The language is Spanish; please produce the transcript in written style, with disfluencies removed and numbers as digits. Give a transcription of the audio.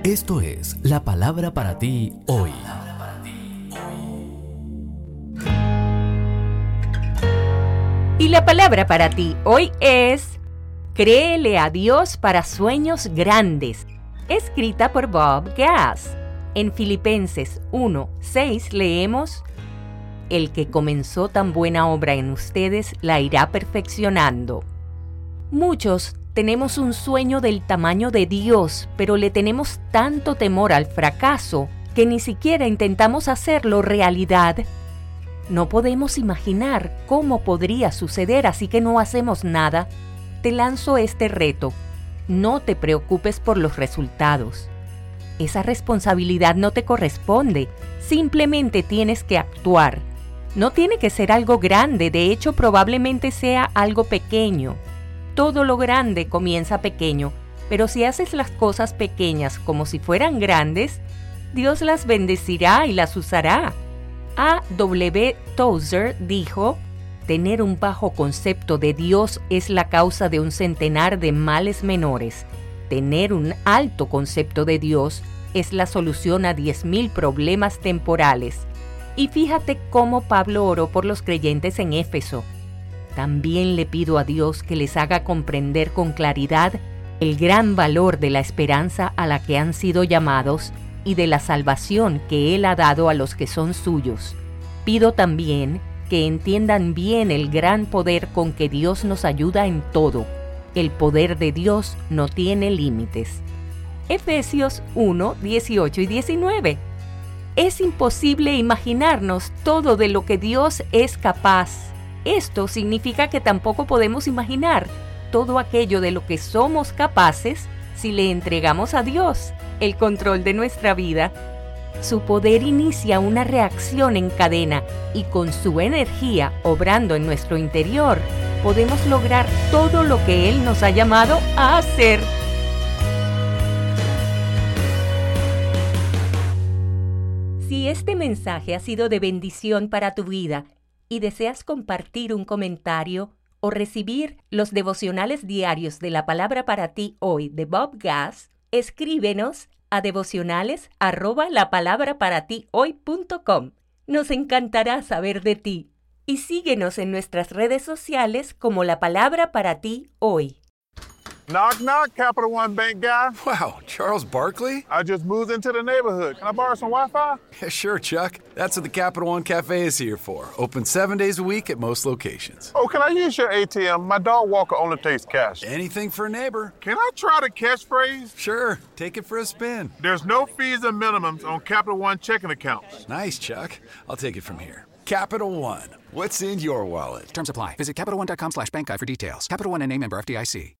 Esto es la palabra para ti hoy. Y la palabra para ti hoy es: créele a Dios para sueños grandes, escrita por Bob Gass. En Filipenses 1:6 leemos: el que comenzó tan buena obra en ustedes la irá perfeccionando. Muchos tenemos un sueño del tamaño de Dios, pero le tenemos tanto temor al fracaso que ni siquiera intentamos hacerlo realidad. No podemos imaginar cómo podría suceder, así que no hacemos nada. Te lanzo este reto: no te preocupes por los resultados. Esa responsabilidad no te corresponde, simplemente tienes que actuar. No tiene que ser algo grande, de hecho probablemente sea algo pequeño. Todo lo grande comienza pequeño, pero si haces las cosas pequeñas como si fueran grandes, Dios las bendecirá y las usará. A. W. Tozer dijo: tener un bajo concepto de Dios es la causa de un centenar de males menores. Tener un alto concepto de Dios es la solución a 10,000 problemas temporales. Y fíjate cómo Pablo oró por los creyentes en Éfeso. También le pido a Dios que les haga comprender con claridad el gran valor de la esperanza a la que han sido llamados y de la salvación que Él ha dado a los que son suyos. Pido también que entiendan bien el gran poder con que Dios nos ayuda en todo. El poder de Dios no tiene límites. Efesios 1, 18 y 19. Es imposible imaginarnos todo de lo que Dios es capaz. Esto significa que tampoco podemos imaginar todo aquello de lo que somos capaces si le entregamos a Dios el control de nuestra vida. Su poder inicia una reacción en cadena y con su energía obrando en nuestro interior, podemos lograr todo lo que Él nos ha llamado a hacer. Si este mensaje ha sido de bendición para tu vida y deseas compartir un comentario o recibir los devocionales diarios de la palabra para ti hoy de Bob Gass, escríbenos a devocionales@lapalabraparatihoy.com. Nos encantará saber de ti y síguenos en nuestras redes sociales como La Palabra para Ti Hoy. Knock, knock, Capital One Bank guy. Wow, Charles Barkley? I just moved into the neighborhood. Can I borrow some Wi-Fi? Yeah, sure, Chuck. That's what the Capital One Cafe is here for. Open 7 days a week at most locations. Oh, can I use your ATM? My dog walker only takes cash. Anything for a neighbor. Can I try the catchphrase? Sure, take it for a spin. There's no fees or minimums on Capital One checking accounts. Nice, Chuck. I'll take it from here. Capital One. What's in your wallet? Terms apply. Visit CapitalOne.com/bankguide for details. Capital One NA, member FDIC.